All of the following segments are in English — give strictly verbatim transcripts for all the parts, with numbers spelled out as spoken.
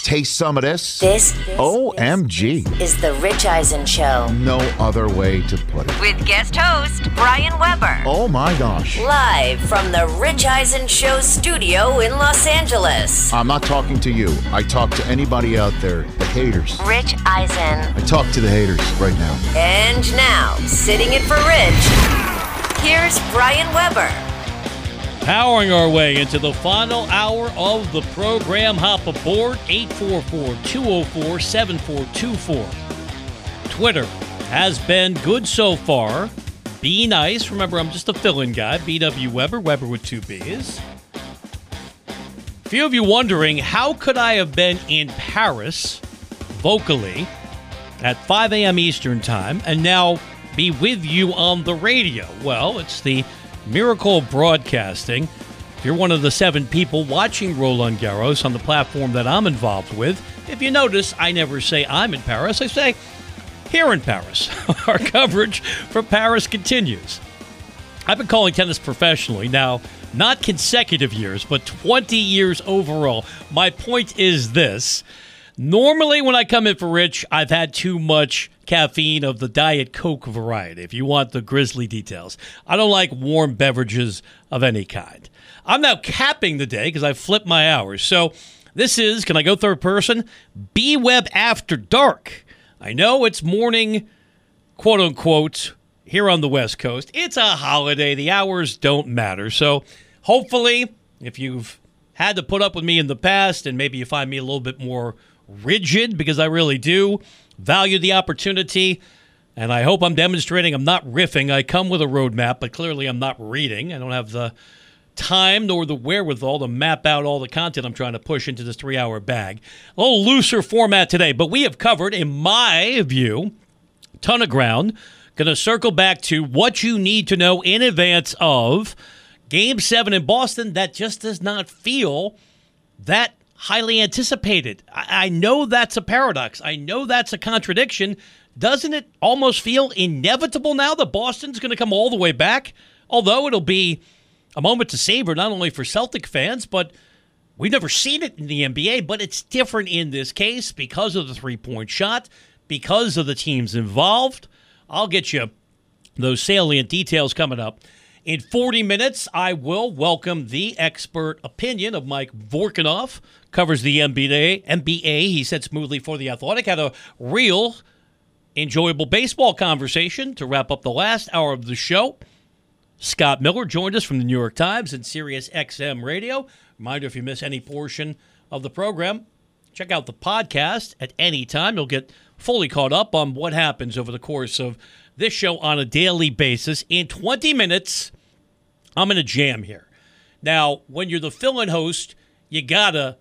taste some of this? This, this O M G. Is the Rich Eisen Show. No other way to put it. With guest host, Brian Weber. Oh my gosh. Live from the Rich Eisen Show studio in Los Angeles. I'm not talking to you. I talk to anybody out there, the haters. Rich Eisen. I talk to the haters right now. And now, sitting in for Rich, here's Brian Weber. Powering our way into the final hour of the program. Hop aboard, eight four four, two oh four, seven four two four. Twitter has been good so far. Be nice. Remember, I'm just a fill-in guy. B W Weber, Weber with two B's. A few of you wondering, how could I have been in Paris vocally at five a.m. Eastern Time and now be with you on the radio? Well, it's the miracle of broadcasting. If you're one of the seven people watching Roland Garros on the platform that I'm involved with, if you notice, I never say I'm in Paris. I say here in Paris. Our coverage from Paris continues. I've been calling tennis professionally now, not consecutive years, but twenty years overall. My point is this. Normally, when I come in for Rich, I've had too much caffeine of the Diet Coke variety, if you want the grisly details. I don't like warm beverages of any kind. I'm now capping the day because I flipped my hours. So this is, can I go third person? B-Web After Dark. I know it's morning, quote-unquote, here on the West Coast. It's a holiday. The hours don't matter. So hopefully, if you've had to put up with me in the past and maybe you find me a little bit more rigid, because I really do value the opportunity, and I hope I'm demonstrating I'm not riffing. I come with a roadmap, but clearly I'm not reading. I don't have the time nor the wherewithal to map out all the content I'm trying to push into this three-hour bag. A little looser format today, but we have covered, in my view, a ton of ground. Going to circle back to what you need to know in advance of Game seven in Boston that just does not feel that highly anticipated. I, I know that's a paradox. I know that's a contradiction. Doesn't it almost feel inevitable now that Boston's going to come all the way back? Although it'll be a moment to savor not only for Celtic fans, but we've never seen it in the N B A, but it's different in this case because of the three-point shot, because of the teams involved. I'll get you those salient details coming up. In forty minutes, I will welcome the expert opinion of Mike Vorkunov. Covers the N B A. N B A. He said smoothly for The Athletic. Had a real enjoyable baseball conversation to wrap up the last hour of the show. Scott Miller joined us from the New York Times and Sirius X M Radio. Reminder, if you miss any portion of the program, check out the podcast at any time. You'll get fully caught up on what happens over the course of this show on a daily basis. In twenty minutes, I'm in a jam here. Now, when you're the fill-in host, you gotta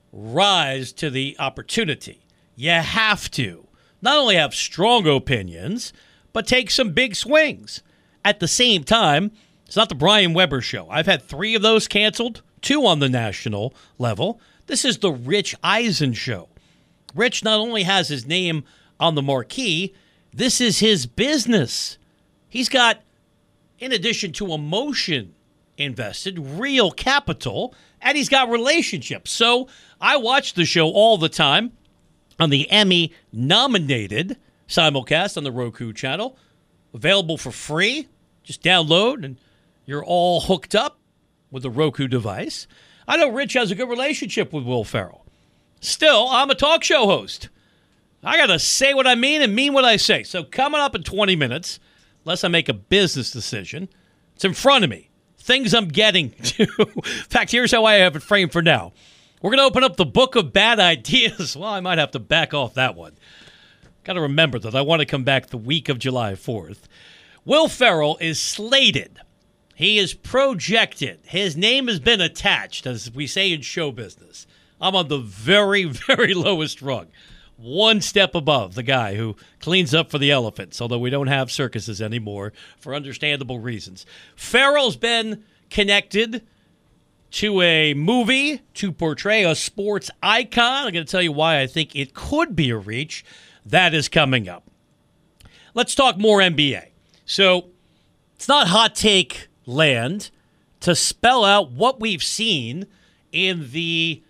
rise to the opportunity. You have to not only have strong opinions, but take some big swings. At the same time, it's not the Brian Weber Show. I've had three of those canceled, two on the national level. This is the Rich Eisen Show. Rich not only has his name on the marquee, this is his business. He's got, in addition to emotion invested, real capital, and he's got relationships. So I watch the show all the time on the Emmy-nominated simulcast on the Roku channel. Available for free. Just download, and you're all hooked up with a Roku device. I know Rich has a good relationship with Will Ferrell. Still, I'm a talk show host. I got to say what I mean and mean what I say. So coming up in twenty minutes, unless I make a business decision, it's in front of me. Things I'm getting to. In fact, here's how I have it framed for now. We're going to open up the book of bad ideas. Well, I might have to back off that one. Got to remember that I want to come back the week of July fourth. Will Ferrell is slated. He is projected. His name has been attached, as we say in show business. I'm on the very, very lowest rung. One step above the guy who cleans up for the elephants, although we don't have circuses anymore for understandable reasons. Ferrell's been connected to a movie to portray a sports icon. I'm going to tell you why I think it could be a reach. That is coming up. Let's talk more N B A. So it's not hot take land to spell out what we've seen in the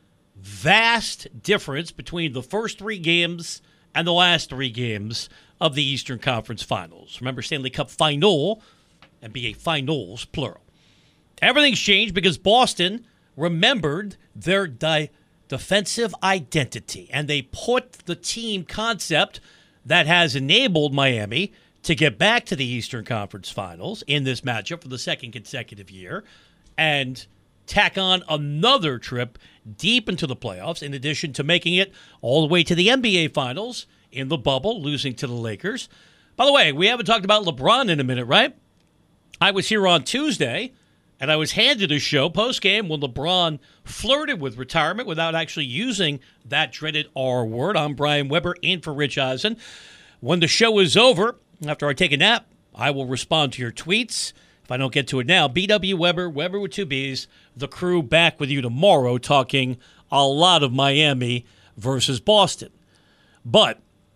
vast difference between the first three games and the last three games of the Eastern Conference Finals. Remember, Stanley Cup Final, N B A Finals, plural. Everything's changed because Boston remembered their di- defensive identity, and they put the team concept that has enabled Miami to get back to the Eastern Conference Finals in this matchup for the second consecutive year and tack on another trip deep into the playoffs, in addition to making it all the way to the N B A Finals in the bubble, losing to the Lakers. By the way, we haven't talked about LeBron in a minute, right? I was here on Tuesday, and I was handed a show post-game when LeBron flirted with retirement without actually using that dreaded R word. I'm Brian Weber, in for Rich Eisen. When the show is over, after I take a nap, I will respond to your tweets. If I don't get to it now, B W Weber, Weber with two B's, the crew back with you tomorrow talking a lot of Miami versus Boston. But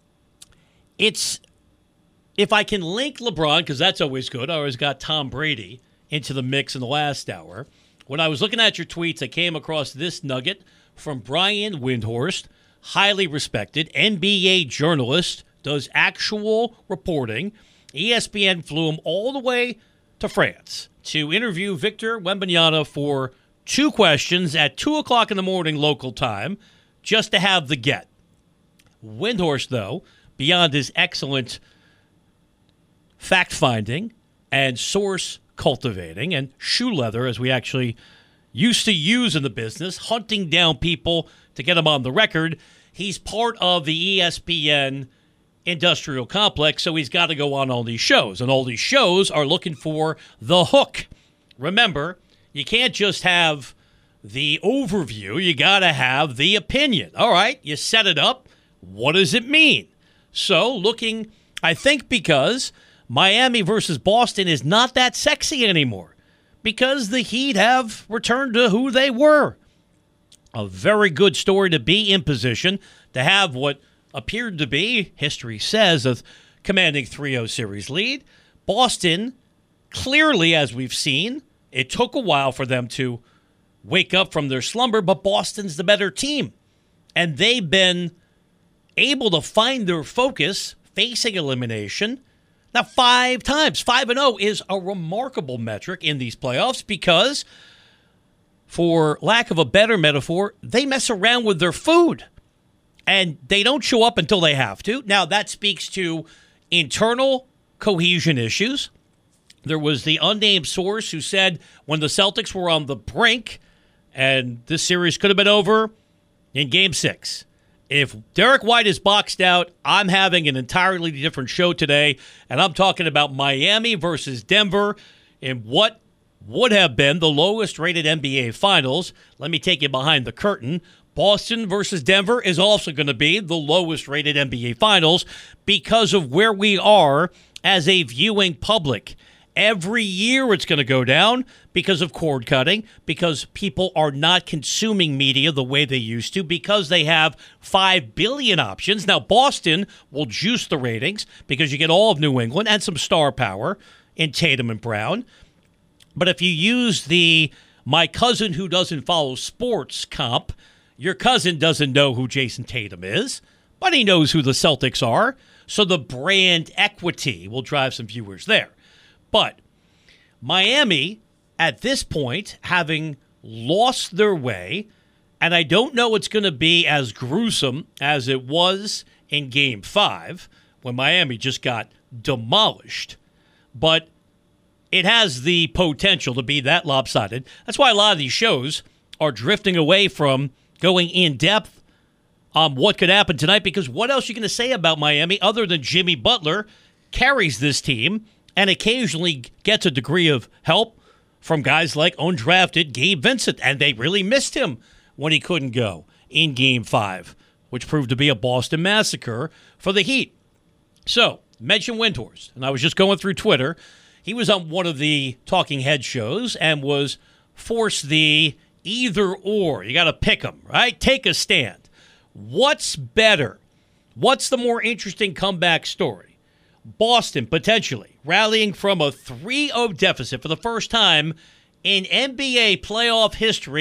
it's, if I can link LeBron, because that's always good, I always got Tom Brady into the mix in the last hour. When I was looking at your tweets, I came across this nugget from Brian Windhorst, highly respected N B A journalist, does actual reporting. E S P N flew him all the way to France to interview Victor Wembanyama for two questions at two o'clock in the morning local time, just to have the get. Windhorst, though, beyond his excellent fact-finding and source cultivating and shoe leather, as we actually used to use in the business, hunting down people to get them on the record, he's part of the E S P N industrial complex, so he's got to go on all these shows. And all these shows are looking for the hook. Remember, you can't just have the overview. You got to have the opinion. All right, you set it up. What does it mean? So looking, I think because Miami versus Boston is not that sexy anymore, because the Heat have returned to who they were. A very good story to be in position to have what appeared to be, history says, a commanding three oh series lead. Boston, clearly, as we've seen, it took a while for them to wake up from their slumber, but Boston's the better team. And they've been able to find their focus facing elimination now five times. five and oh is a remarkable metric in these playoffs because, for lack of a better metaphor, they mess around with their food. And they don't show up until they have to. Now, that speaks to internal cohesion issues. There was the unnamed source who said when the Celtics were on the brink, and this series could have been over in Game six. If Derek White is boxed out, I'm having an entirely different show today, and I'm talking about Miami versus Denver in what would have been the lowest-rated N B A Finals. Let me take you behind the curtain. Boston versus Denver is also going to be the lowest-rated N B A Finals because of where we are as a viewing public. Every year it's going to go down because of cord cutting, because people are not consuming media the way they used to, because they have five billion options. Now, Boston will juice the ratings because you get all of New England and some star power in Tatum and Brown. But if you use the my cousin who doesn't follow sports comp, your cousin doesn't know who Jason Tatum is, but he knows who the Celtics are. So the brand equity will drive some viewers there. But Miami, at this point, having lost their way, and I don't know it's going to be as gruesome as it was in Game five when Miami just got demolished, but it has the potential to be that lopsided. That's why a lot of these shows are drifting away from going in depth on what could happen tonight, because what else are you going to say about Miami other than Jimmy Butler carries this team and occasionally gets a degree of help from guys like undrafted Gabe Vincent, and they really missed him when he couldn't go in Game five, which proved to be a Boston massacre for the Heat. So, mention Windhorst, and I was just going through Twitter. He was on one of the talking head shows and was forced the either or. You got to pick them, right? Take a stand. What's better? What's the more interesting comeback story? Boston potentially rallying from a three oh deficit for the first time in N B A playoff history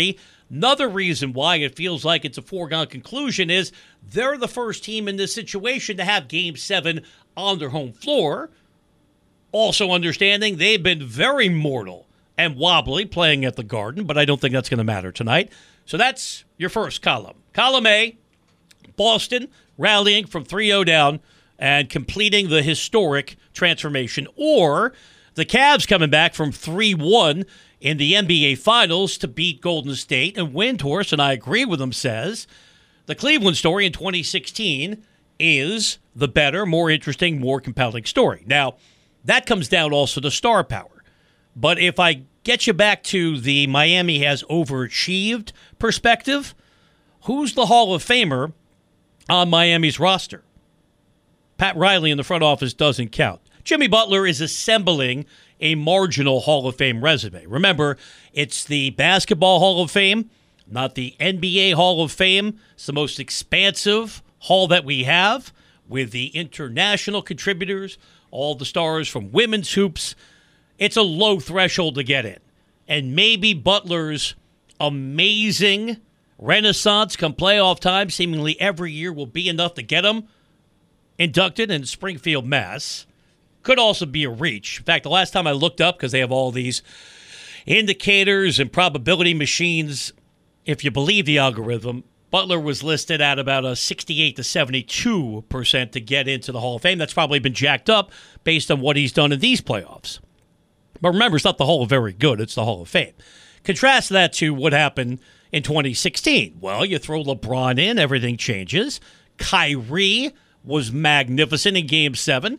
Another reason why it feels like it's a foregone conclusion is they're the first team in this situation to have Game seven on their home floor. Also understanding they've been very mortal and wobbly playing at the Garden, but I don't think that's going to matter tonight. So that's your first column. Column A, Boston rallying from three oh down and completing the historic transformation. Or the Cavs coming back from three one in the N B A Finals to beat Golden State. And Windhorst, and I agree with him, says the Cleveland story in twenty sixteen is the better, more interesting, more compelling story. Now, that comes down also to star power. But if I get you back to the Miami has overachieved perspective, who's the Hall of Famer on Miami's roster? Pat Riley in the front office doesn't count. Jimmy Butler is assembling a marginal Hall of Fame resume. Remember, it's the Basketball Hall of Fame, not the N B A Hall of Fame. It's the most expansive hall that we have with the international contributors, all the stars from women's hoops. It's a low threshold to get in. And maybe Butler's amazing renaissance come playoff time, seemingly every year, will be enough to get him inducted in Springfield, Mass. Could also be a reach. In fact, the last time I looked up, because they have all these indicators and probability machines, if you believe the algorithm, Butler was listed at about a sixty-eight to seventy-two percent to get into the Hall of Fame. That's probably been jacked up based on what he's done in these playoffs. But remember, it's not the Hall of Very Good, it's the Hall of Fame. Contrast that to what happened in twenty sixteen. Well, you throw LeBron in, everything changes. Kyrie was magnificent in Game seven.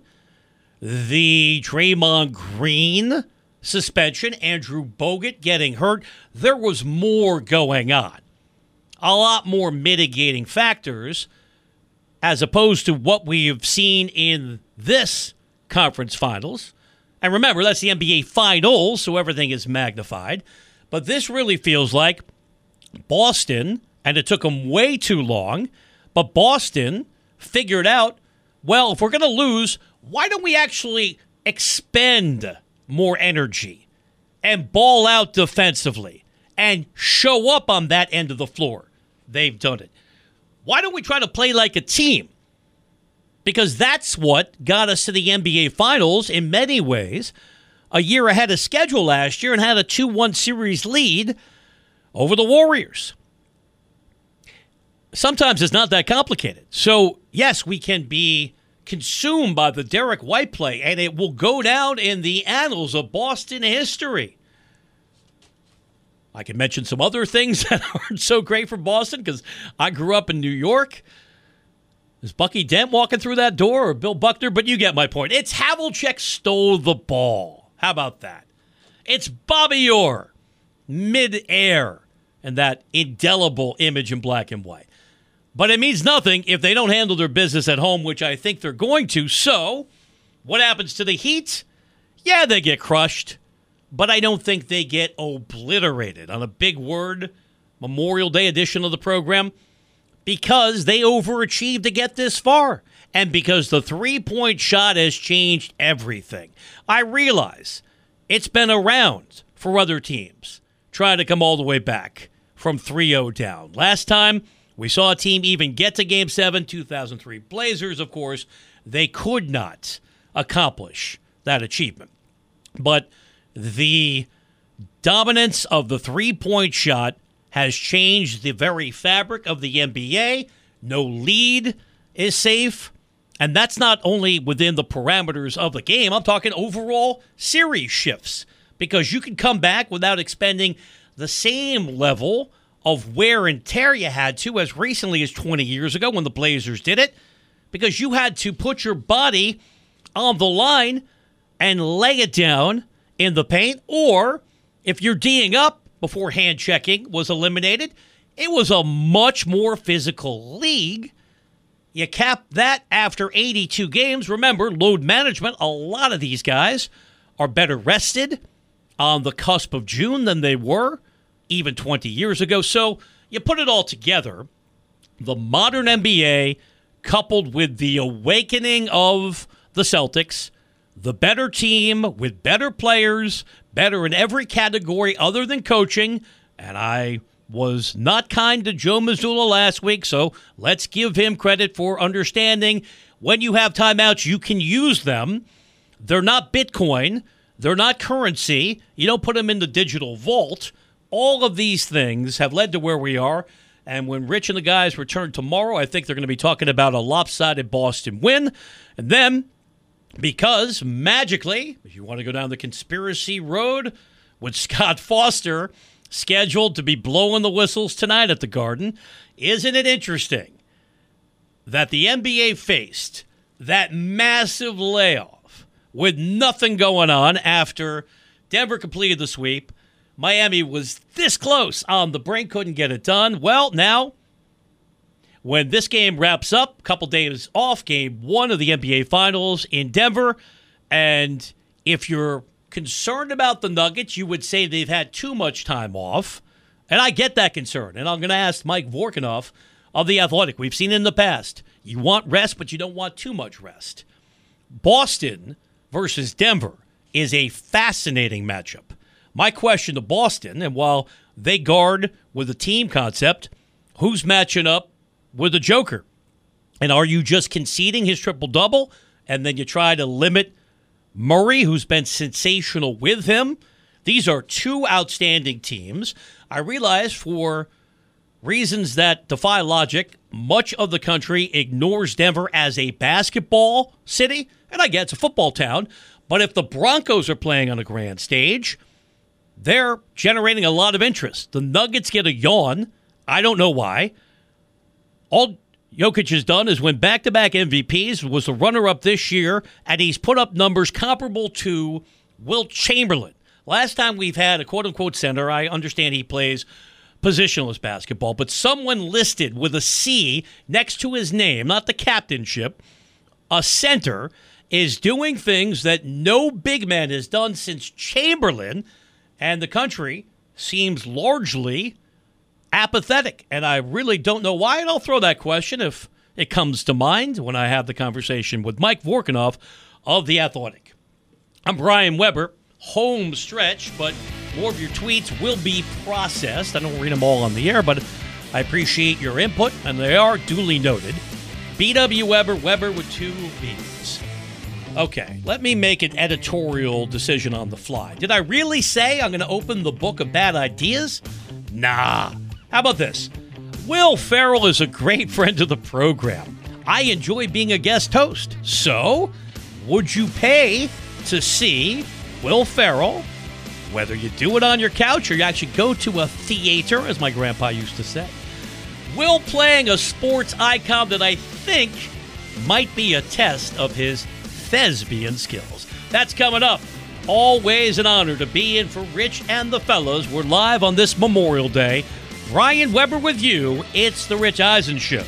The Draymond Green suspension, Andrew Bogut getting hurt. There was more going on. A lot more mitigating factors as opposed to what we've seen in this conference finals. And remember, that's the N B A Finals, so everything is magnified. But this really feels like Boston, and it took them way too long, but Boston figured out, well, if we're going to lose, why don't we actually expend more energy and ball out defensively and show up on that end of the floor? They've done it. Why don't we try to play like a team? Because that's what got us to the N B A Finals in many ways, a year ahead of schedule last year, and had a two one series lead over the Warriors. Sometimes it's not that complicated. So, yes, we can be consumed by the Derek White play, and it will go down in the annals of Boston history. I can mention some other things that aren't so great for Boston because I grew up in New York. Is Bucky Dent walking through that door or Bill Buckner? But you get my point. It's Havlicek stole the ball. How about that? It's Bobby Orr, mid-air, and that indelible image in black and white. But it means nothing if they don't handle their business at home, which I think they're going to. So, what happens to the Heat? Yeah, they get crushed, but I don't think they get obliterated on a big word Memorial Day edition of the program because they overachieved to get this far and because the three-point shot has changed everything. I realize it's been around for other teams trying to come all the way back from three oh down. Last time, we saw a team even get to Game seven, two thousand three Blazers, of course. They could not accomplish that achievement. But the dominance of the three-point shot has changed the very fabric of the N B A. No lead is safe. And that's not only within the parameters of the game. I'm talking overall series shifts. Because you can come back without expending the same level of wear and tear you had to as recently as twenty years ago when the Blazers did it. Because you had to put your body on the line and lay it down in the paint. Or if you're D'ing up before hand checking was eliminated, it was a much more physical league. You cap that after eighty-two games. Remember, load management, a lot of these guys are better rested on the cusp of June than they were even twenty years ago. So you put it all together, the modern N B A coupled with the awakening of the Celtics, the better team with better players, better in every category other than coaching, and I was not kind to Joe Mazzulla last week, so let's give him credit for understanding when you have timeouts, you can use them. They're not Bitcoin. They're not currency. You don't put them in the digital vault. All of these things have led to where we are. And when Rich and the guys return tomorrow, I think they're going to be talking about a lopsided Boston win. And then, because magically, if you want to go down the conspiracy road with Scott Foster scheduled to be blowing the whistles tonight at the Garden, isn't it interesting that the N B A faced that massive layoff with nothing going on after Denver completed the sweep? Miami was this close on the brink, couldn't get it done. Well, now, when this game wraps up, a couple days off, game one of the N B A Finals in Denver, and if you're concerned about the Nuggets, you would say they've had too much time off, and I get that concern, and I'm going to ask Mike Vorkunov of The Athletic. We've seen it in the past. You want rest, but you don't want too much rest. Boston versus Denver is a fascinating matchup. My question to Boston, and while they guard with a team concept, who's matching up with the Joker? And are you just conceding his triple-double, and then you try to limit Murray, who's been sensational with him? These are two outstanding teams. I realize for reasons that defy logic, much of the country ignores Denver as a basketball city, and I get it's a football town, but if the Broncos are playing on a grand stage, they're generating a lot of interest. The Nuggets get a yawn. I don't know why. All Jokic has done is win back-to-back M V Ps, was the runner-up this year, and he's put up numbers comparable to Wilt Chamberlain. Last time we've had a quote-unquote center, I understand he plays positionless basketball, but someone listed with a C next to his name, not the captainship, a center, is doing things that no big man has done since Chamberlain, and the country seems largely apathetic. And I really don't know why, and I'll throw that question if it comes to mind when I have the conversation with Mike Vorkunov of The Athletic. I'm Brian Weber, home stretch, but more of your tweets will be processed. I don't read them all on the air, but I appreciate your input, and they are duly noted. B W Weber, Weber with two B's. Okay, let me make an editorial decision on the fly. Did I really say I'm going to open the book of bad ideas? Nah. How about this? Will Ferrell is a great friend of the program. I enjoy being a guest host. So, would you pay to see Will Ferrell, whether you do it on your couch or you actually go to a theater, as my grandpa used to say? Will playing a sports icon that I think might be a test of his thespian skills. That's coming up. Always an honor to be in for Rich and the fellas. We're live on this Memorial Day. Brian Weber with you. It's the Rich Eisen Show.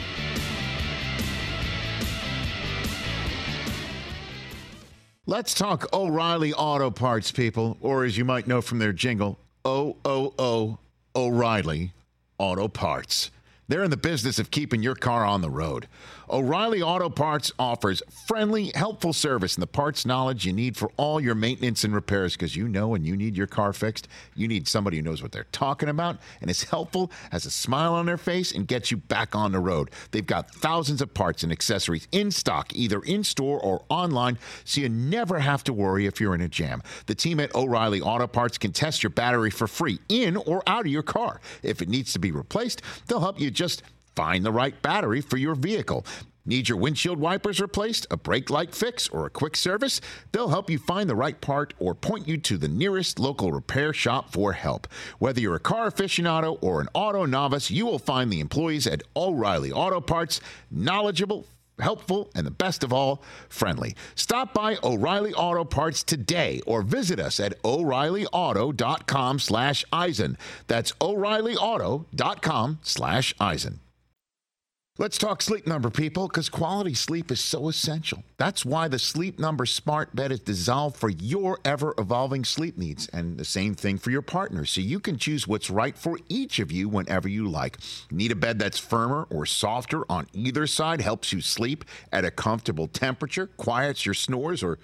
Let's talk O'Reilly Auto Parts, people, or as you might know from their jingle, O O O O'Reilly Auto Parts. They're in the business of keeping your car on the road. O'Reilly Auto Parts offers friendly, helpful service and the parts knowledge you need for all your maintenance and repairs, because you know when you need your car fixed, you need somebody who knows what they're talking about and is helpful, has a smile on their face, and gets you back on the road. They've got thousands of parts and accessories in stock, either in-store or online, so you never have to worry if you're in a jam. The team at O'Reilly Auto Parts can test your battery for free in or out of your car. If it needs to be replaced, they'll help you just find the right battery for your vehicle. Need your windshield wipers replaced, a brake light fix, or a quick service? They'll help you find the right part or point you to the nearest local repair shop for help. Whether you're a car aficionado or an auto novice, you will find the employees at O'Reilly Auto Parts knowledgeable, helpful, and the best of all, friendly. Stop by O'Reilly Auto Parts today or visit us at O'Reilly Auto dot com slash Eisen. That's O'Reilly Auto dot com slash Eisen. Let's talk Sleep Number, people, because quality sleep is so essential. That's why the Sleep Number Smart Bed is designed for your ever-evolving sleep needs, and the same thing for your partner, so you can choose what's right for each of you whenever you like. Need a bed that's firmer or softer on either side, helps you sleep at a comfortable temperature, quiets your snores, or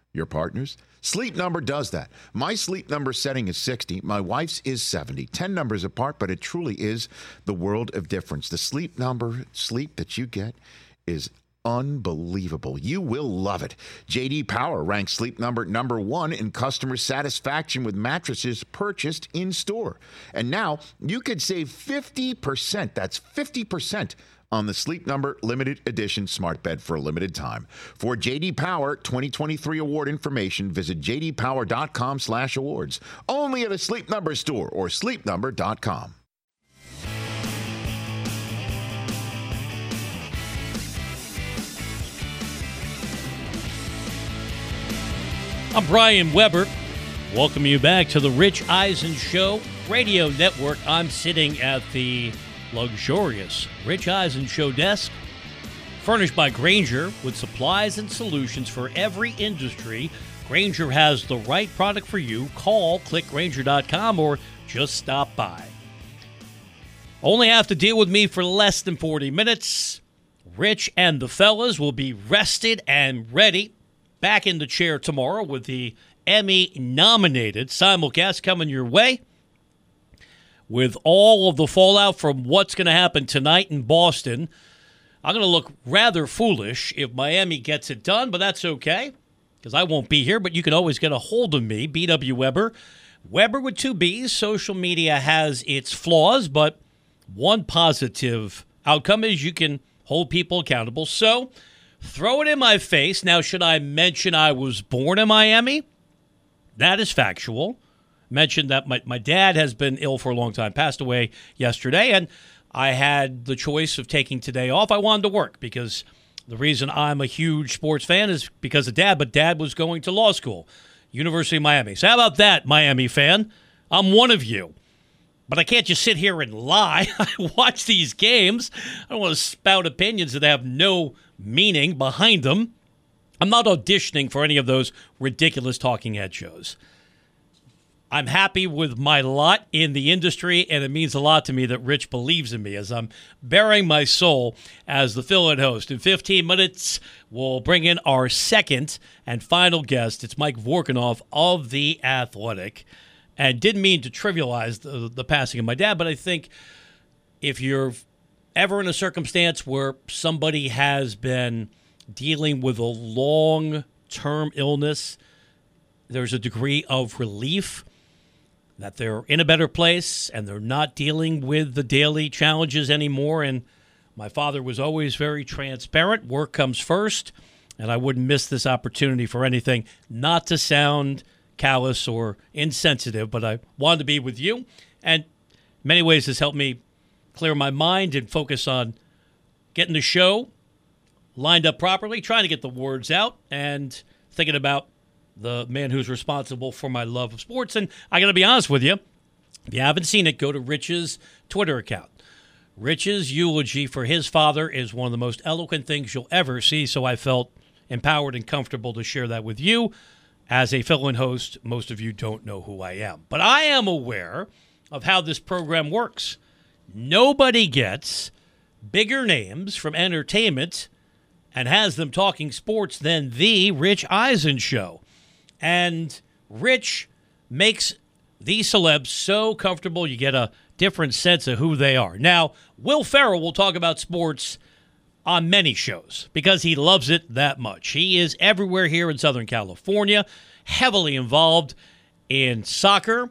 your partners? Sleep Number does that. My Sleep Number setting is sixty. My wife's is seventy. ten numbers apart, but it truly is the world of difference. The Sleep Number sleep that you get is unbelievable. You will love it. J D Power ranks Sleep Number number one in customer satisfaction with mattresses purchased in store. And now you could save fifty percent. That's fifty percent on the Sleep Number limited edition smart bed for a limited time. For J D Power twenty twenty-three award information, visit j d power dot com slash awards. Only at a Sleep Number store or sleep number dot com. I'm Brian Weber. Welcome you back to the Rich Eisen Show Radio Network. I'm sitting at the luxurious Rich Eisen Show desk, furnished by Grainger with supplies and solutions for every industry. Grainger has the right product for you. Call click grainger dot com or just stop by. Only have to deal with me for less than forty minutes. Rich and the fellas will be rested and ready. Back in the chair tomorrow with the Emmy-nominated simulcast coming your way, with all of the fallout from what's going to happen tonight in Boston. I'm going to look rather foolish if Miami gets it done, but that's okay, because I won't be here. But you can always get a hold of me, B W Weber. Weber with two B's. Social media has its flaws, but one positive outcome is you can hold people accountable. So throw it in my face. Now, should I mention I was born in Miami? That is factual. Mentioned that my, my dad has been ill for a long time, passed away yesterday, and I had the choice of taking today off. I wanted to work because the reason I'm a huge sports fan is because of Dad, but Dad was going to law school, University of Miami. So how about that, Miami fan? I'm one of you. But I can't just sit here and lie. I watch these games. I don't want to spout opinions that have no meaning behind them. I'm not auditioning for any of those ridiculous talking head shows. I'm happy with my lot in the industry, and it means a lot to me that Rich believes in me as I'm bearing my soul as the fill-in host. In fifteen minutes, we'll bring in our second and final guest. It's Mike Vorkunov of The Athletic. And didn't mean to trivialize the, the passing of my dad, but I think if you're ever in a circumstance where somebody has been dealing with a long-term illness, there's a degree of relief that they're in a better place and they're not dealing with the daily challenges anymore. And my father was always very transparent. Work comes first, and I wouldn't miss this opportunity for anything. Not to sound callous or insensitive, but I wanted to be with you. And in many ways has helped me clear my mind and focus on getting the show lined up properly, trying to get the words out, and thinking about the man who's responsible for my love of sports. And I got to be honest with you, if you haven't seen it, go to Rich's Twitter account. Rich's eulogy for his father is one of the most eloquent things you'll ever see, so I felt empowered and comfortable to share that with you. As a fill-in host, most of you don't know who I am. But I am aware of how this program works. Nobody gets bigger names from entertainment and has them talking sports than the Rich Eisen Show. And Rich makes these celebs so comfortable you get a different sense of who they are. Now, Will Ferrell will talk about sports on many shows because he loves it that much. He is everywhere here in Southern California, heavily involved in soccer.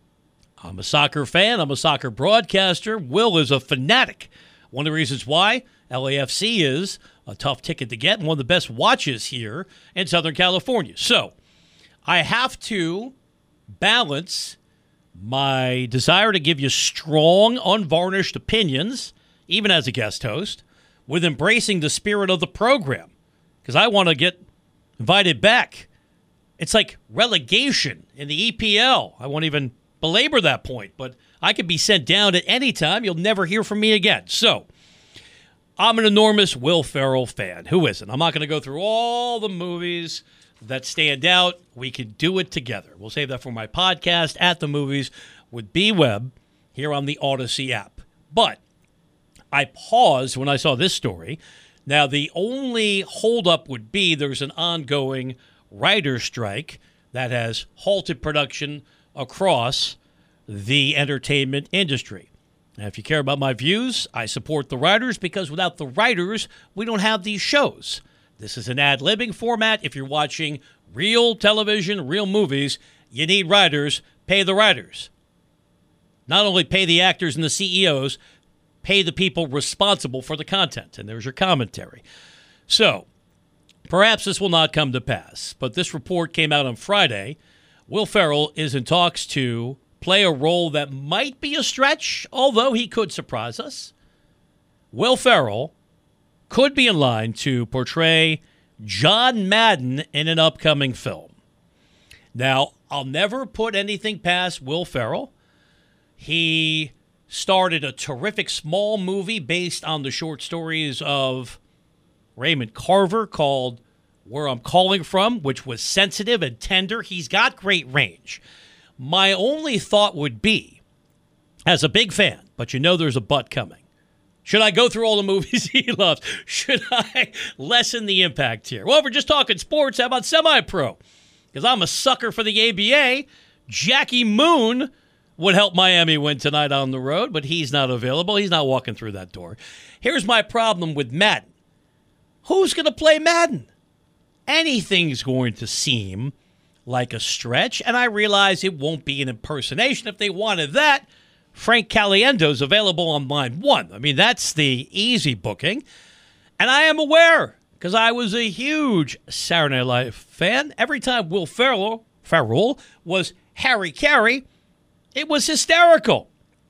I'm a soccer fan. I'm a soccer broadcaster. Will is a fanatic. One of the reasons why L A F C is a tough ticket to get and one of the best watches here in Southern California. So I have to balance my desire to give you strong, unvarnished opinions, even as a guest host, with embracing the spirit of the program, because I want to get invited back. It's like relegation in the E P L. I won't even belabor that point, but I could be sent down at any time. You'll never hear from me again. So I'm an enormous Will Ferrell fan. Who isn't? I'm not going to go through all the movies that stand out. We can do it together. We'll save that for my podcast, At the Movies, with B Webb here on the Odyssey app. But I paused when I saw this story. Now, the only holdup would be there's an ongoing writer's strike that has halted production across the entertainment industry. And if you care about my views, I support the writers because without the writers, we don't have these shows. This is an ad-libbing format. If you're watching real television, real movies, you need writers. Pay the writers. Not only pay the actors and the C E Os, pay the people responsible for the content. And there's your commentary. So, perhaps this will not come to pass, but this report came out on Friday. Will Ferrell is in talks to play a role that might be a stretch, although he could surprise us. Will Ferrell could be in line to portray John Madden in an upcoming film. Now, I'll never put anything past Will Ferrell. He started a terrific small movie based on the short stories of Raymond Carver called Where I'm Calling From, which was sensitive and tender. He's got great range. My only thought would be, as a big fan, but you know there's a but coming, should I go through all the movies he loves? Should I lessen the impact here? Well, if we're just talking sports, how about semi-pro? Because I'm a sucker for the A B A. Jackie Moon would help Miami win tonight on the road, but he's not available. He's not walking through that door. Here's my problem with Madden. Who's going to play Madden? Anything's going to seem like a stretch, and I realize it won't be an impersonation. If they wanted that, Frank Caliendo's available on line one. I mean, that's the easy booking. And I am aware, because I was a huge Saturday Night Live fan. Every time Will Ferrell, Ferrell was Harry Carey, it was hysterical.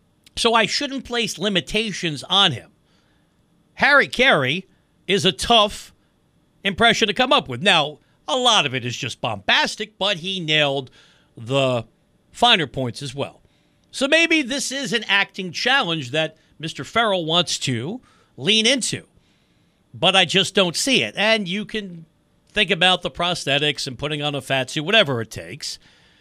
So I shouldn't place limitations on him. Harry Carey is a tough impression to come up with. Now, a lot of it is just bombastic, but he nailed the finer points as well. So maybe this is an acting challenge that Mister Ferrell wants to lean into. But I just don't see it. And you can think about the prosthetics and putting on a fat suit, whatever it takes.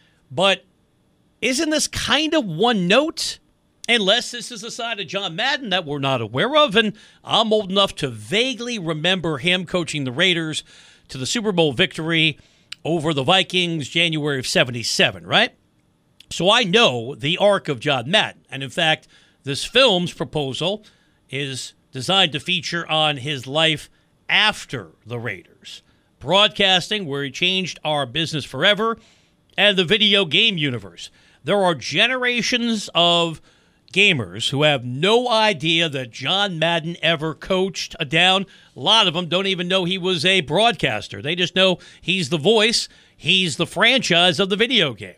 But isn't this kind of one note? Unless this is a side of John Madden that we're not aware of. And I'm old enough to vaguely remember him coaching the Raiders to the Super Bowl victory over the Vikings January of seventy-seven, right? So I know the arc of John Madden. And in fact, this film's proposal is designed to feature on his life after the Raiders. Broadcasting, where he changed our business forever, and the video game universe. There are generations of gamers who have no idea that John Madden ever coached a down. A lot of them don't even know he was a broadcaster. They just know he's the voice, he's the franchise of the video game.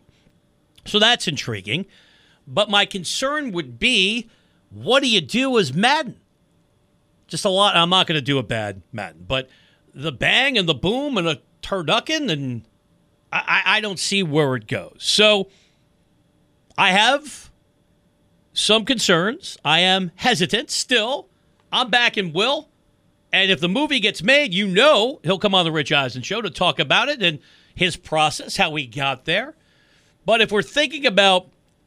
So that's intriguing. But my concern would be, what do you do as Madden? Just a lot. I'm not going to do a bad Madden, but the bang and the boom and a turducken, and I, I don't see where it goes. So I have some concerns. I am hesitant still. I'm backing Will. And if the movie gets made, you know he'll come on the Rich Eisen show to talk about it and his process, how he got there. But if we're thinking about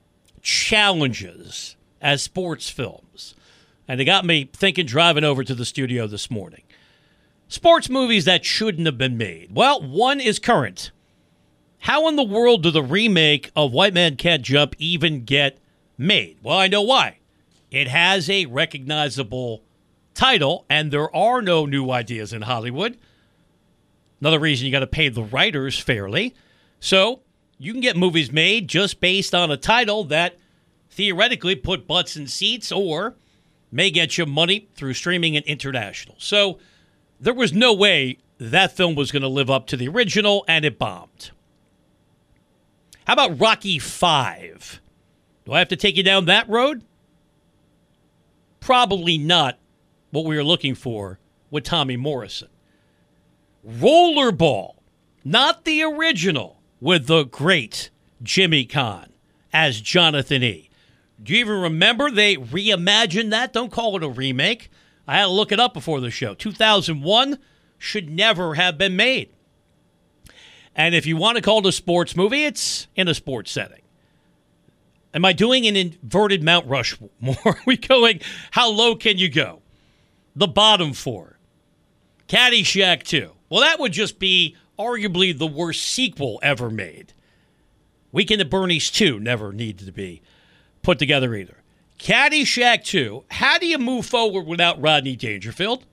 challenges as sports films, and it got me thinking driving over to the studio this morning, sports movies that shouldn't have been made. Well, one is current. How in the world do the remake of White Man Can't Jump even get made? Well, I know why. It has a recognizable title, and there are no new ideas in Hollywood. Another reason you got to pay the writers fairly. So you can get movies made just based on a title that theoretically put butts in seats or may get you money through streaming and international. So there was no way that film was going to live up to the original, and it bombed. How about Rocky five? Do I have to take you down that road? Probably not what we were looking for with Tommy Morrison. Rollerball, not the original, with the great Jimmy Caan as Jonathan E. Do you even remember they reimagined that? Don't call it a remake. I had to look it up before the show. two thousand one should never have been made. And if you want to call it a sports movie, it's in a sports setting. Am I doing an inverted Mount Rushmore? Are we going, how low can you go? The bottom four. Caddyshack two. Well, that would just be arguably the worst sequel ever made. Weekend at Bernie's two never needed to be put together either. Caddyshack two, how do you move forward without Rodney Dangerfield?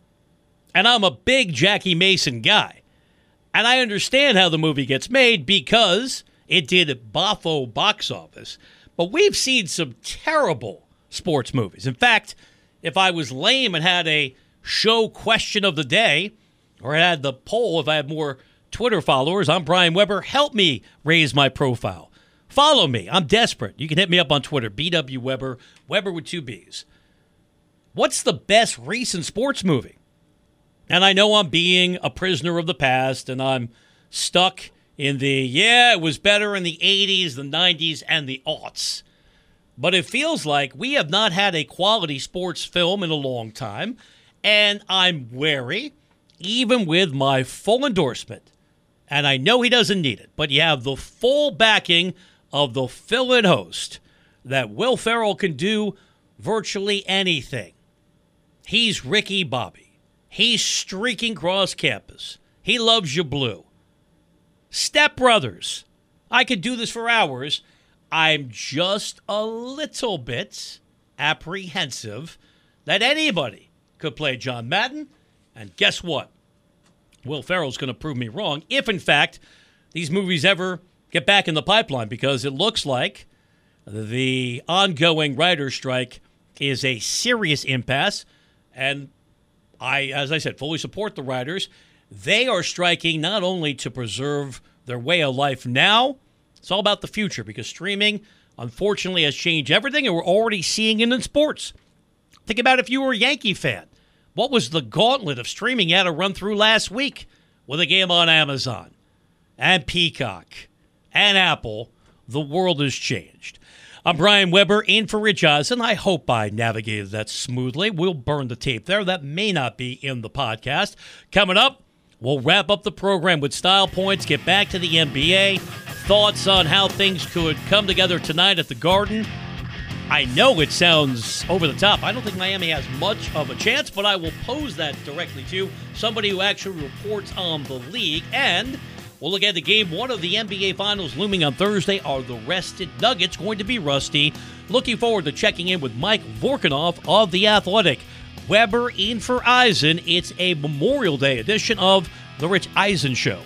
And I'm a big Jackie Mason guy. And I understand how the movie gets made because it did boffo box office. But we've seen some terrible sports movies. In fact, if I was lame and had a show question of the day, or I had the poll, if I had more Twitter followers, I'm Brian Weber. Help me raise my profile. Follow me. I'm desperate. You can hit me up on Twitter, B W Weber, Weber with two B's. What's the best recent sports movie? And I know I'm being a prisoner of the past, and I'm stuck in the, yeah, it was better in the eighties, the nineties, and the aughts. But it feels like we have not had a quality sports film in a long time, and I'm wary, even with my full endorsement. And I know he doesn't need it, but you have the full backing of the fill-in host that Will Ferrell can do virtually anything. He's Ricky Bobby. He's streaking cross campus. He loves you blue. Step Brothers. I could do this for hours. I'm just a little bit apprehensive that anybody could play John Madden. And guess what? Will Ferrell's going to prove me wrong if, in fact, these movies ever get back in the pipeline, because it looks like the ongoing writer's strike is a serious impasse. And I, as I said, fully support the writers. They are striking not only to preserve their way of life now, it's all about the future, because streaming, unfortunately, has changed everything, and we're already seeing it in sports. Think about if you were a Yankee fan. What was the gauntlet of streaming you had to run through last week with a game on Amazon and Peacock and Apple? The world has changed. I'm Brian Weber, in for Rich Eisen. I hope I navigated that smoothly. We'll burn the tape there. That may not be in the podcast. Coming up, we'll wrap up the program with style points, get back to the N B A, thoughts on how things could come together tonight at the Garden. I know it sounds over the top. I don't think Miami has much of a chance, but I will pose that directly to somebody who actually reports on the league. And we'll look at the game one of the N B A Finals looming on Thursday. Are the rested Nuggets going to be rusty? Looking forward to checking in with Mike Vorkunov of The Athletic. Weber in for Eisen. It's a Memorial Day edition of The Rich Eisen Show.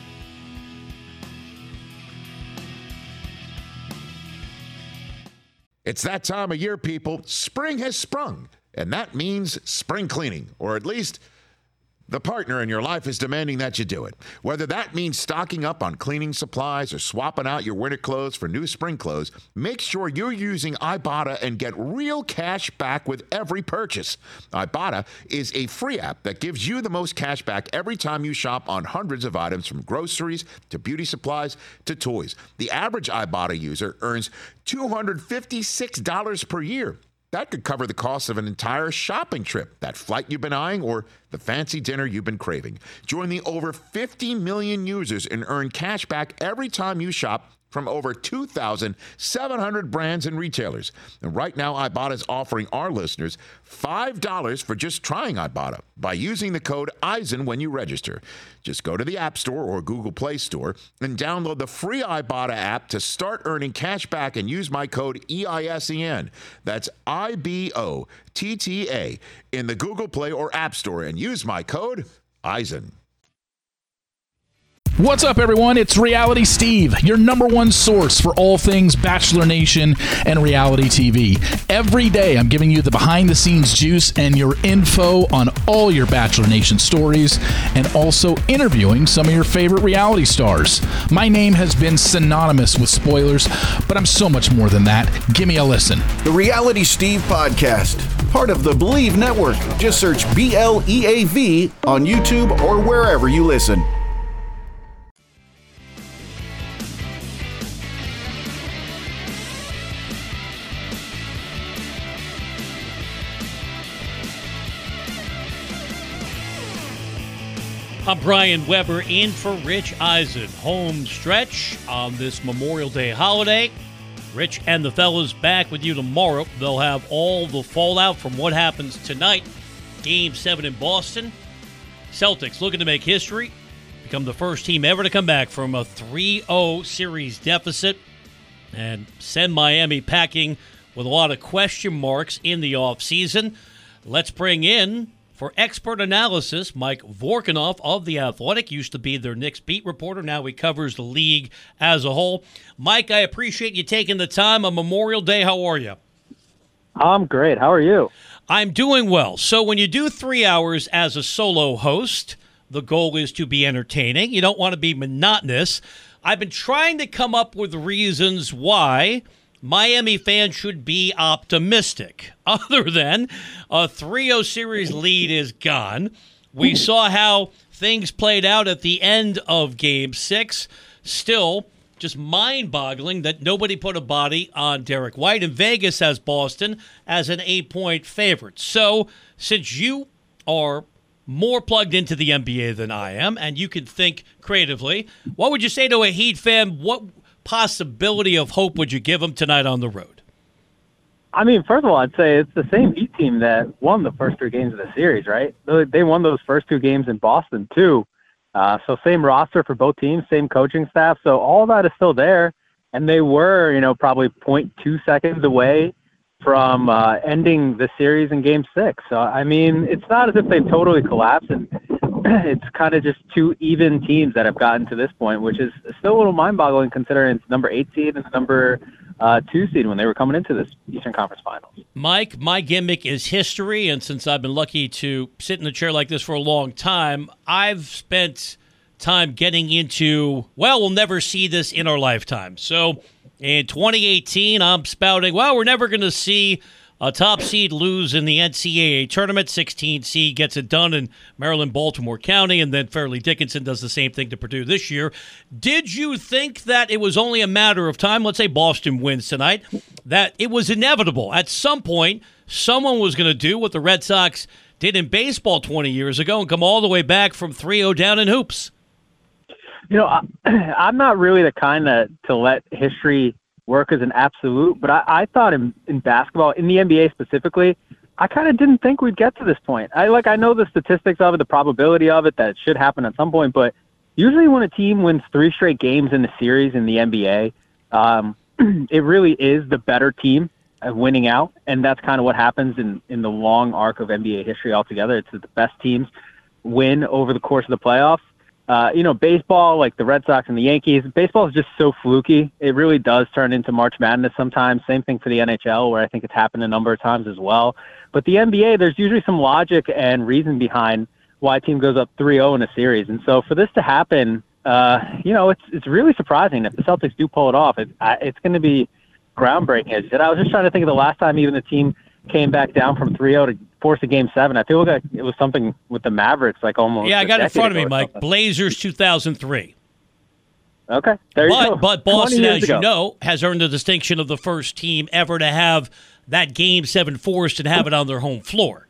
It's that time of year, people. Spring has sprung, and that means spring cleaning, or at least the partner in your life is demanding that you do it. Whether that means stocking up on cleaning supplies or swapping out your winter clothes for new spring clothes, make sure you're using Ibotta and get real cash back with every purchase. Ibotta is a free app that gives you the most cash back every time you shop on hundreds of items, from groceries to beauty supplies to toys. The average Ibotta user earns two hundred fifty-six dollars per year. That could cover the cost of an entire shopping trip, that flight you've been eyeing, or the fancy dinner you've been craving. Join the over fifty million users and earn cash back every time you shop from over two thousand seven hundred brands and retailers. And right now, Ibotta is offering our listeners five dollars for just trying Ibotta by using the code Eisen when you register. Just go to the App Store or Google Play Store and download the free Ibotta app to start earning cash back and use my code E I S E N. That's I B O T T A in the Google Play or App Store, and use my code Eisen. What's up, everyone? It's Reality Steve, your number one source for all things Bachelor Nation and reality T V. Every day, I'm giving you the behind-the-scenes juice and your info on all your Bachelor Nation stories, and also interviewing some of your favorite reality stars. My name has been synonymous with spoilers, but I'm so much more than that. Give me a listen. The Reality Steve Podcast, part of the Believe Network. Just search B L E A V on YouTube or wherever you listen. I'm Brian Weber, in for Rich Eisen. Home stretch on this Memorial Day holiday. Rich and the fellas back with you tomorrow. They'll have all the fallout from what happens tonight. Game seven in Boston. Celtics looking to make history, become the first team ever to come back from a three oh series deficit and send Miami packing with a lot of question marks in the offseason. Let's bring in, for expert analysis, Mike Vorkunov of The Athletic. Used to be their Knicks beat reporter. Now he covers the league as a whole. Mike, I appreciate you taking the time on Memorial Day. How are you? I'm great. How are you? I'm doing well. So when you do three hours as a solo host, the goal is to be entertaining. You don't want to be monotonous. I've been trying to come up with reasons why Miami fans should be optimistic. Other than a three oh series lead is gone. We saw how things played out at the end of Game six. Still, just mind-boggling that nobody put a body on Derek White, and Vegas has Boston as an eight-point favorite. So, since you are more plugged into the N B A than I am, and you can think creatively, what would you say to a Heat fan? What possibility of hope would you give them tonight on the road? I mean, first of all, I'd say it's the same Heat team that won the first three games of the series, right? They won those first two games in Boston, too. Uh, so same roster for both teams, same coaching staff. So all that is still there. And they were, you know, probably zero point two seconds away from uh, ending the series in Game six. So, I mean, it's not as if they've totally collapsed. And it's kind of just two even teams that have gotten to this point, which is still a little mind-boggling considering it's number eight seed and number uh, two seed when they were coming into this Eastern Conference Finals. Mike, my gimmick is history, and since I've been lucky to sit in a chair like this for a long time, I've spent time getting into, well, we'll never see this in our lifetime. So in twenty eighteen, I'm spouting, well, we're never going to see a top seed lose in the N C double A tournament. sixteen seed gets it done in Maryland, Baltimore County, and then Fairleigh Dickinson does the same thing to Purdue this year. Did you think that it was only a matter of time, let's say Boston wins tonight, that it was inevitable at some point someone was going to do what the Red Sox did in baseball twenty years ago and come all the way back from three oh down in hoops? You know, I, I'm not really the kind that to let history work as an absolute, but I, I thought in, in basketball, in the N B A specifically, I kind of didn't think we'd get to this point. I like I know the statistics of it, the probability of it, that it should happen at some point, but usually when a team wins three straight games in the series in the N B A, um, it really is the better team of winning out, and that's kind of what happens in, in the long arc of N B A history altogether. It's that the best teams win over the course of the playoffs. Uh, you know, baseball, like the Red Sox and the Yankees, baseball is just so fluky. It really does turn into March Madness sometimes. Same thing for the N H L, where I think it's happened a number of times as well. But the N B A, there's usually some logic and reason behind why a team goes up three oh in a series. And so for this to happen, uh, you know, it's it's really surprising. If the Celtics do pull it off, it, it's going to be groundbreaking. As you said, I was just trying to think of the last time even the team came back down from three oh to force a game seven. I feel like it was something with the Mavericks, like almost. Yeah, I got it in front of me, Mike. Blazers two thousand three. Okay, there you but, go. But Boston, as ago. you know, has earned the distinction of the first team ever to have that game seven forced and have it on their home floor.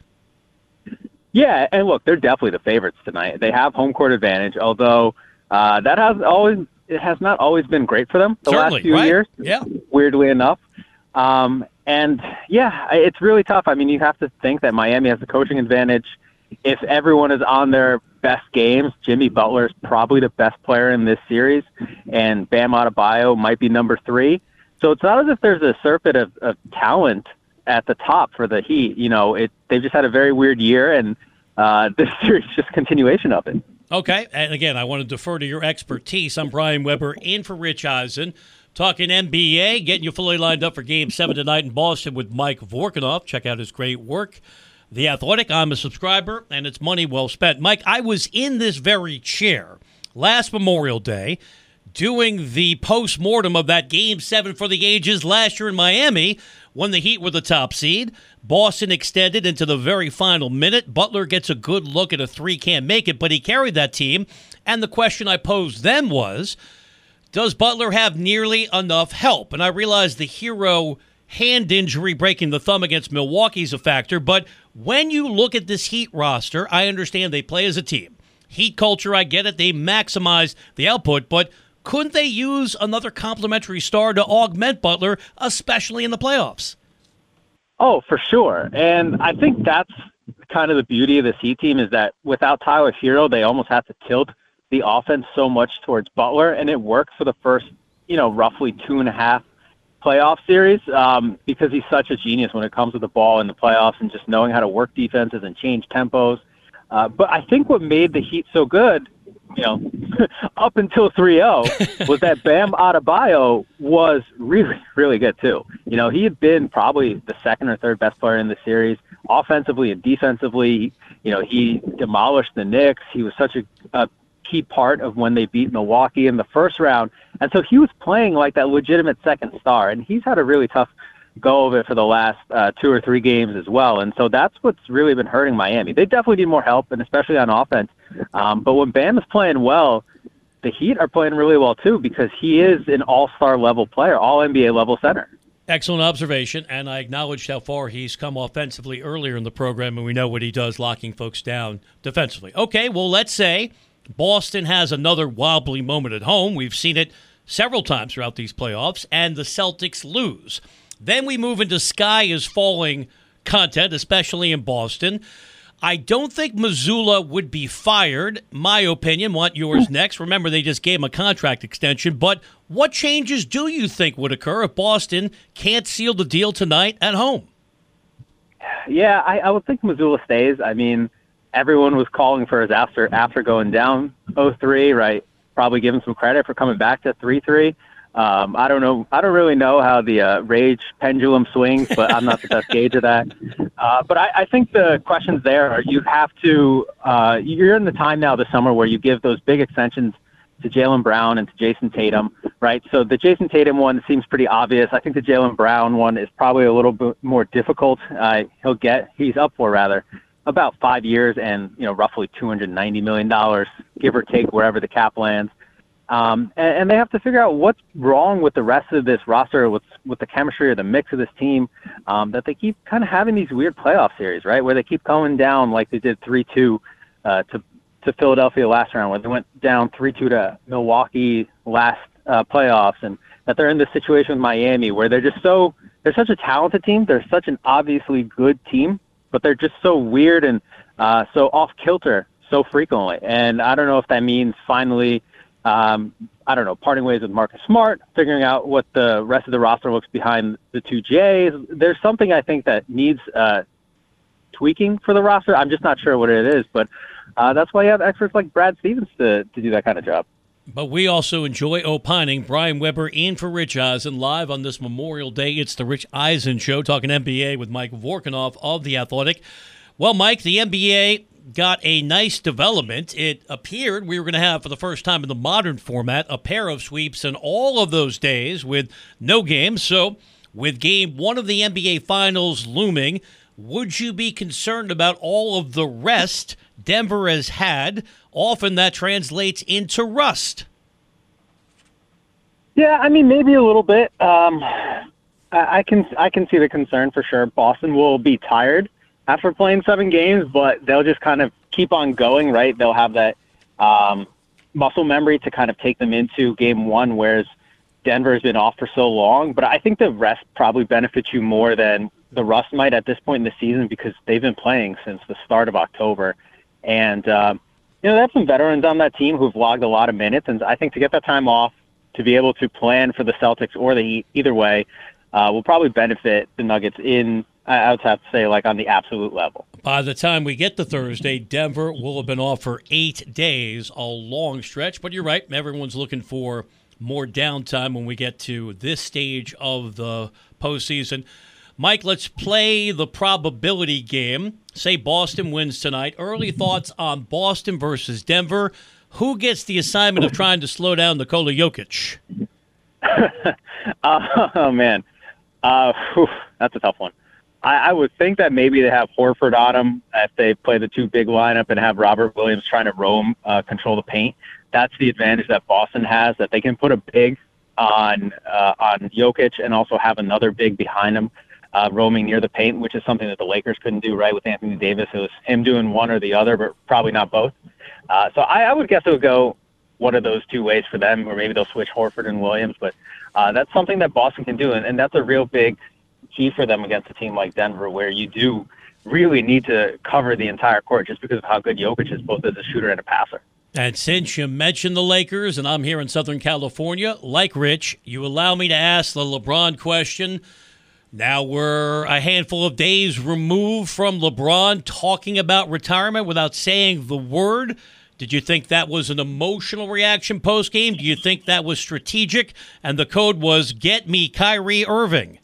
Yeah, and look, they're definitely the favorites tonight. They have home court advantage, although uh, that has always it has not always been great for them the Certainly, last few right? years. Yeah, weirdly enough. Um, and yeah, it's really tough. I mean, you have to think that Miami has the coaching advantage. If everyone is on their best games, Jimmy Butler is probably the best player in this series, and Bam Adebayo might be number three. So it's not as if there's a surfeit of, of talent at the top for the Heat. You know, it they've just had a very weird year, and uh, this series is just a continuation of it. Okay, and again, I want to defer to your expertise. I'm Brian Weber in for Rich Eisen. Talking N B A, getting you fully lined up for Game seven tonight in Boston with Mike Vorkunov. Check out his great work. The Athletic, I'm a subscriber, and it's money well spent. Mike, I was in this very chair last Memorial Day doing the post-mortem of that Game seven for the ages last year in Miami when the Heat were the top seed. Boston extended into the very final minute. Butler gets a good look at a three, can't make it, but he carried that team. And the question I posed then was, does Butler have nearly enough help? And I realize the hero hand injury breaking the thumb against Milwaukee is a factor, but when you look at this Heat roster, I understand they play as a team. Heat culture, I get it. They maximize the output, but couldn't they use another complementary star to augment Butler, especially in the playoffs? Oh, for sure. And I think that's kind of the beauty of this Heat team is that without Tyler Hero, they almost have to tilt the offense so much towards Butler, and it worked for the first, you know, roughly two and a half playoff series um, because he's such a genius when it comes to the ball in the playoffs and just knowing how to work defenses and change tempos. Uh, but I think what made the Heat so good, you know, up until three oh, was that Bam Adebayo was really, really good too. You know, he had been probably the second or third best player in the series, offensively and defensively. You know, he demolished the Knicks. He was such a, a key part of when they beat Milwaukee in the first round. And so he was playing like that legitimate second star, and he's had a really tough go of it for the last uh, two or three games as well. And so that's what's really been hurting Miami. They definitely need more help, and especially on offense. Um, but when Bam is playing well, the Heat are playing really well too, because he is an all-star level player, all N B A level center. Excellent observation, and I acknowledged how far he's come offensively earlier in the program, and we know what he does locking folks down defensively. Okay, well, let's say Boston has another wobbly moment at home. We've seen it several times throughout these playoffs, and the Celtics lose. Then we move into sky is falling content, especially in Boston. I don't think Mazzulla would be fired. My opinion, want yours next. Remember, they just gave him a contract extension. But what changes do you think would occur if Boston can't seal the deal tonight at home? Yeah, I, I would think Mazzulla stays. I mean, everyone was calling for his after after going down oh three, right? Probably give him some credit for coming back to three three. Um, I don't know. I don't really know how the uh, rage pendulum swings, but I'm not the best gauge of that. Uh, but I, I think the questions there are you have to, uh, you're in the time now this summer where you give those big extensions to Jaylen Brown and to Jason Tatum, right? So the Jason Tatum one seems pretty obvious. I think the Jaylen Brown one is probably a little bit more difficult. Uh, he'll get, he's up for rather, about five years and, you know, roughly two hundred ninety million dollars, give or take wherever the cap lands. Um, and, and they have to figure out what's wrong with the rest of this roster, with with the chemistry or the mix of this team, um, that they keep kind of having these weird playoff series, right, where they keep going down like they did three two uh, to to Philadelphia last round, where they went down three two to Milwaukee last uh, playoffs, and that they're in this situation with Miami where they're just so they're such a talented team, they're such an obviously good team, but they're just so weird and uh, so off kilter so frequently. And I don't know if that means finally. Um, I don't know, parting ways with Marcus Smart, figuring out what the rest of the roster looks behind the two J's. There's something I think that needs uh, tweaking for the roster. I'm just not sure what it is, but uh, that's why you have experts like Brad Stevens to, to do that kind of job. But we also enjoy opining. Brian Weber in for Rich Eisen live on this Memorial Day. It's the Rich Eisen Show, talking N B A with Mike Vorkunov of The Athletic. Well, Mike, the N B A got a nice development. It appeared we were going to have, for the first time in the modern format, a pair of sweeps in all of those days with no games. So with game one of the N B A Finals looming, would you be concerned about all of the rest Denver has had? Often that translates into rust. Yeah, I mean, maybe a little bit. Um, I, I can I can see the concern for sure. Boston will be tired after playing seven games, but they'll just kind of keep on going, right? They'll have that um, muscle memory to kind of take them into game one, whereas Denver has been off for so long. But I think the rest probably benefits you more than the rust might at this point in the season, because they've been playing since the start of October. And, um, you know, they have some veterans on that team who've logged a lot of minutes, and I think to get that time off, to be able to plan for the Celtics or the Heat, either way, uh, will probably benefit the Nuggets in, I would have to say, like on the absolute level. By the time we get to Thursday, Denver will have been off for eight days, a long stretch. But you're right, everyone's looking for more downtime when we get to this stage of the postseason. Mike, let's play the probability game. Say Boston wins tonight. Early thoughts on Boston versus Denver. Who gets the assignment of trying to slow down Nikola Jokic? Oh, man. Uh, whew, that's a tough one. I, I would think that maybe they have Horford on him if they play the two big lineup and have Robert Williams trying to roam, uh, control the paint. That's the advantage that Boston has, that they can put a big on uh, on Jokic and also have another big behind him uh, roaming near the paint, which is something that the Lakers couldn't do, right, with Anthony Davis. It was him doing one or the other, but probably not both. Uh, so I, I would guess it would go one of those two ways for them, or maybe they'll switch Horford and Williams. But uh, that's something that Boston can do, and, and that's a real big key for them against a team like Denver, where you do really need to cover the entire court just because of how good Jokic is, both as a shooter and a passer. And since you mentioned the Lakers, and I'm here in Southern California, like Rich, you allow me to ask the LeBron question. Now we're a handful of days removed from LeBron talking about retirement without saying the word. Did you think that was an emotional reaction post-game? Do you think that was strategic? And the code was, get me Kyrie Irving.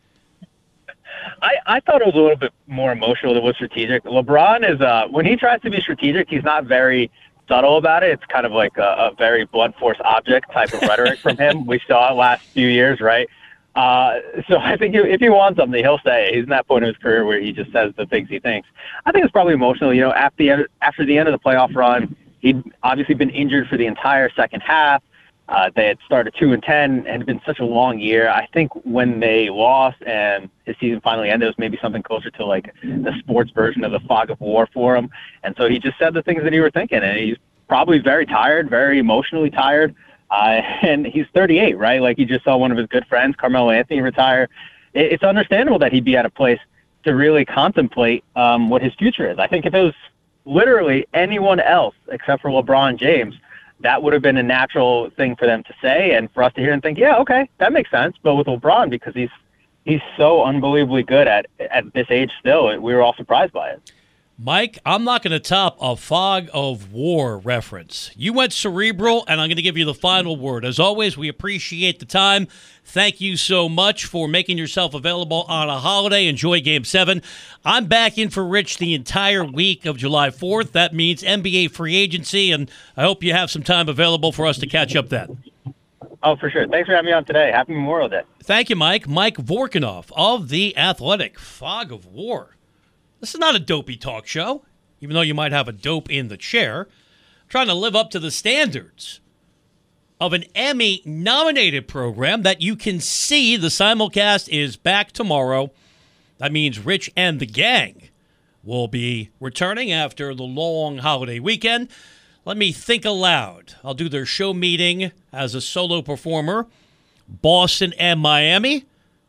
I, I thought it was a little bit more emotional than it was strategic. LeBron is, uh, when he tries to be strategic, he's not very subtle about it. It's kind of like a, a very blunt force object type of rhetoric from him. We saw it last few years, right? Uh, so I think if he wants something, he'll say it. He's in that point in his career where he just says the things he thinks. I think it's probably emotional. You know, after the, after the end of the playoff run, he'd obviously been injured for the entire second half. Uh, they had started two and ten, and it had been such a long year. I think when they lost and his season finally ended, it was maybe something closer to like the sports version of the fog of war for him. And so he just said the things that he was thinking, and he's probably very tired, very emotionally tired. Uh, and he's thirty-eight, right? Like, he just saw one of his good friends, Carmelo Anthony, retire. It, it's understandable that he'd be at a place to really contemplate um, what his future is. I think if it was literally anyone else except for LeBron James, that would have been a natural thing for them to say and for us to hear and think, yeah, okay, that makes sense. But with LeBron, because he's he's so unbelievably good at at this age still, we were all surprised by it. Mike, I'm not going to top a fog of war reference. You went cerebral, and I'm going to give you the final word. As always, we appreciate the time. Thank you so much for making yourself available on a holiday. Enjoy Game seven. I'm back in for Rich the entire week of July fourth. That means N B A free agency, and I hope you have some time available for us to catch up then. Oh, for sure. Thanks for having me on today. Happy Memorial Day. Thank you, Mike. Mike Vorkunov of The Athletic. Fog of war. This is not a dopey talk show, even though you might have a dope in the chair. I'm trying to live up to the standards of an Emmy-nominated program that you can see. The simulcast is back tomorrow. That means Rich and the gang will be returning after the long holiday weekend. Let me think aloud. I'll do their show meeting as a solo performer. Boston and Miami.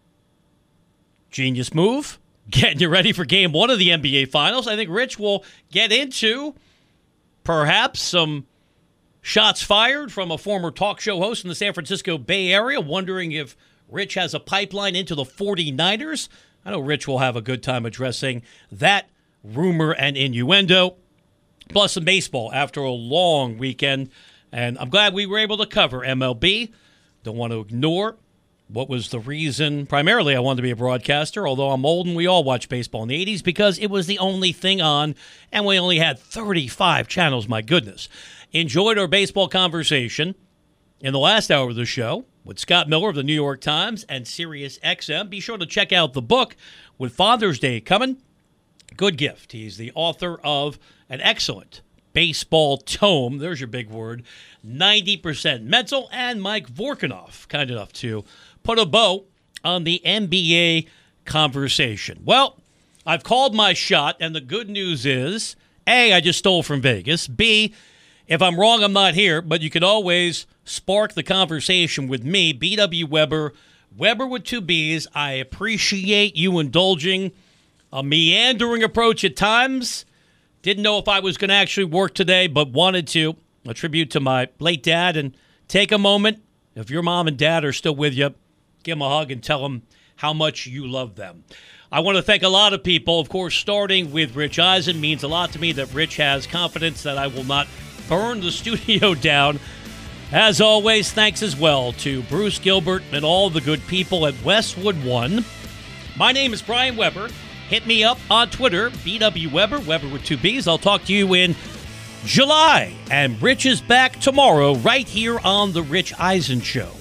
Genius move. Getting you ready for game one of the N B A Finals. I think Rich will get into perhaps some shots fired from a former talk show host in the San Francisco Bay Area, wondering if Rich has a pipeline into the forty-niners. I know Rich will have a good time addressing that rumor and innuendo, plus some baseball after a long weekend. And I'm glad we were able to cover M L B. Don't want to ignore what was the reason. Primarily, I wanted to be a broadcaster, although I'm old and we all watched baseball in the eighties because it was the only thing on, and we only had thirty-five channels, my goodness. Enjoyed our baseball conversation in the last hour of the show with Scott Miller of the New York Times and Sirius X M. Be sure to check out the book with Father's Day coming. Good gift. He's the author of an excellent baseball tome. There's your big word. ninety percent mental. And Mike Vorkunov, kind enough to put a bow on the N B A conversation. Well, I've called my shot, and the good news is, A, I just stole from Vegas. B, if I'm wrong, I'm not here, but you can always spark the conversation with me, B W Weber, Weber with two B's. I appreciate you indulging a meandering approach at times. Didn't know if I was going to actually work today, but wanted to. A tribute to my late dad, and take a moment. If your mom and dad are still with you, give them a hug and tell them how much you love them. I want to thank a lot of people. Of course, starting with Rich Eisen. Means a lot to me that Rich has confidence that I will not burn the studio down. As always, thanks as well to Bruce Gilbert and all the good people at Westwood One. My name is Brian Weber. Hit me up on Twitter, B W Weber, Weber with two B's. I'll talk to you in July. And Rich is back tomorrow right here on The Rich Eisen Show.